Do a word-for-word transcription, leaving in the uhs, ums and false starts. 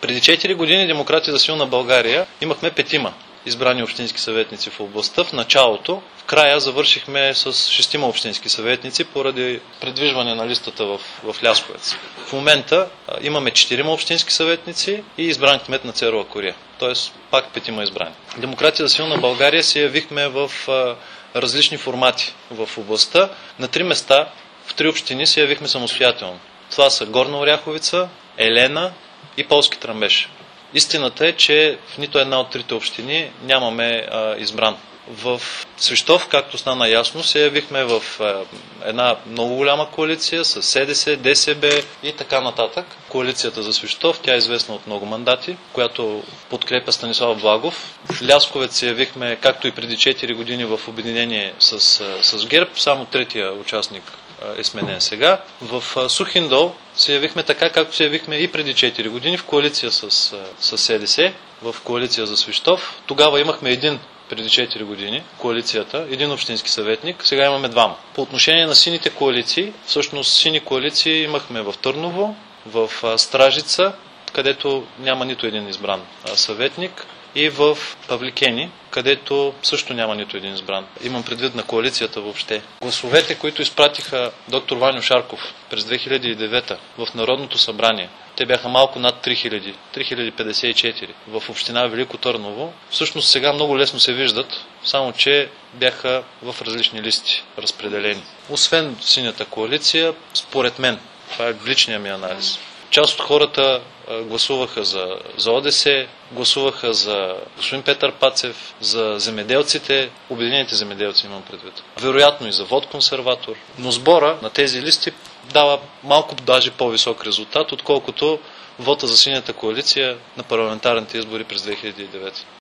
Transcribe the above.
Преди четири години Демократи за силна България имахме петима избрани общински съветници в областта в началото. В края завършихме с шестима общински съветници поради придвижване на листата в, в Лясковец. В момента а, имаме четирима общински съветници и избран кмет на Церова Кория. Тоест пак петима избрани. Демократи за силна България се явихме в а, различни формати в областта. На три места, в три общини се явихме самостоятелно. Това са Горна Оряховица, Елена и Полски Тръмбеш. Истината е, че в нито една от трите общини нямаме а, избран. В Свищов, както стана ясно, се явихме в а, една много голяма коалиция с СДС, ДСБ и така нататък. Коалицията за Свищов, тя е известна от много мандати, която подкрепя Станислав Благов. В Лясковец се явихме, както и преди четири години, в обединение с, с ГЕРБ, само третия участник е сменен сега. В Сухиндол се явихме така, както се явихме и преди четири години в коалиция с, с СДС, в коалиция за Свищов. Тогава имахме един преди четири години, коалицията, един общински съветник, сега имаме двама. По отношение на сините коалиции, всъщност сини коалиции имахме в Търново, в Стражица, където няма нито един избран съветник, и в Павликени, където също няма нито един избран. Имам предвид на коалицията въобще. Гласовете, които изпратиха доктор Ваньо Шарков през две хиляди и девета в Народното събрание, те бяха малко над три хиляди, три хиляди петдесет и четири в община Велико Търново. Всъщност сега много лесно се виждат, само че бяха в различни листи разпределени. Освен синята коалиция, според мен, това е личния ми анализ, част от хората гласуваха за, за ОДС, гласуваха за господин Петър Пацев, за земеделците, Обединените земеделци имам предвид. Вероятно и за вод консерватор. Но сбора на тези листи дава малко даже по-висок резултат, отколкото вота за синята коалиция на парламентарните избори през две хиляди и девета.